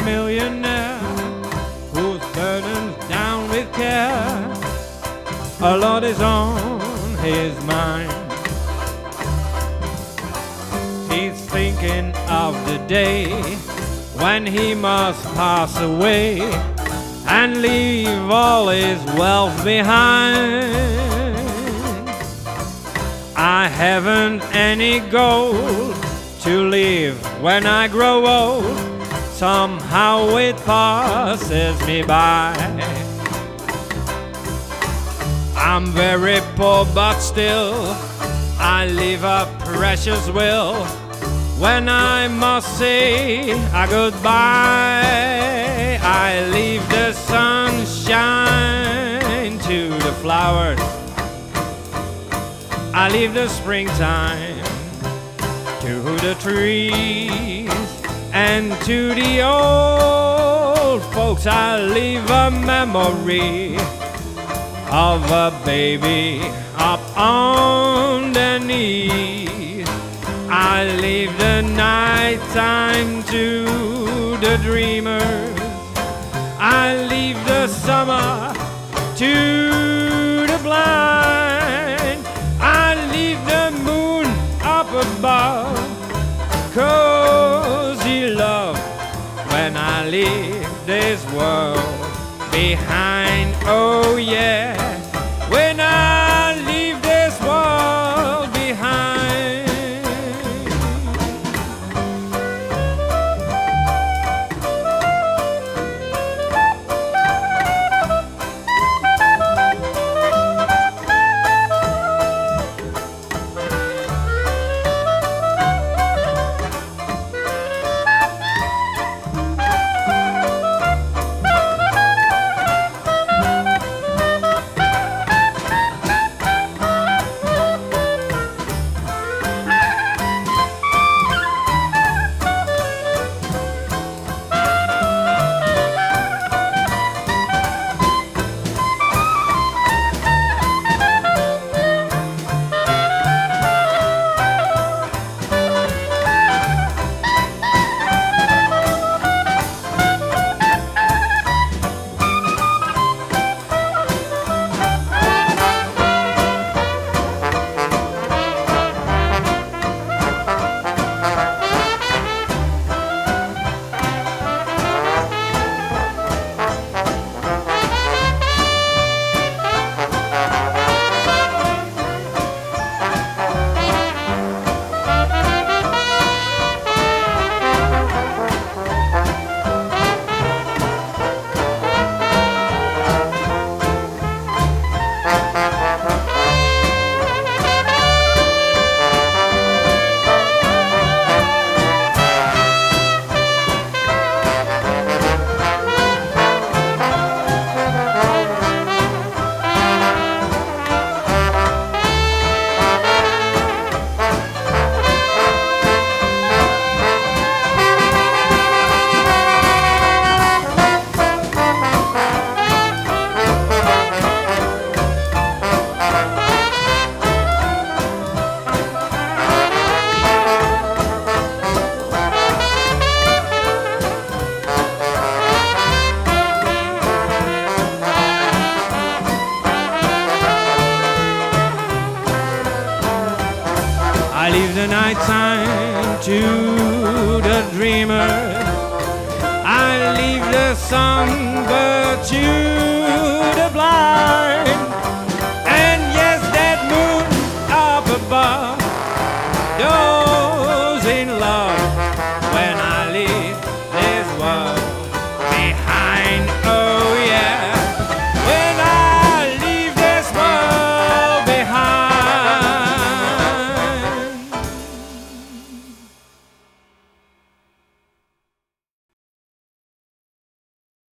millionaire whose burden's down with care. A lot is on his mind. He's thinking of the day when he must pass away and leave all his wealth behind. I haven't any gold to live when I grow old. Somehow it passes me by. I'm very poor, but still I live a precious will when I must say a goodbye. I leave the sunshine to the flowers. I leave the springtime to the trees and to the old folks. I leave a memory of a baby up on the knees. I leave the night time to the dreamers. I leave the summer to the blind. I leave the moon up above, cozy love, when I leave this world behind. Oh yeah, when I leave this world behind. I leave the night time to the dreamer. I leave the songbird to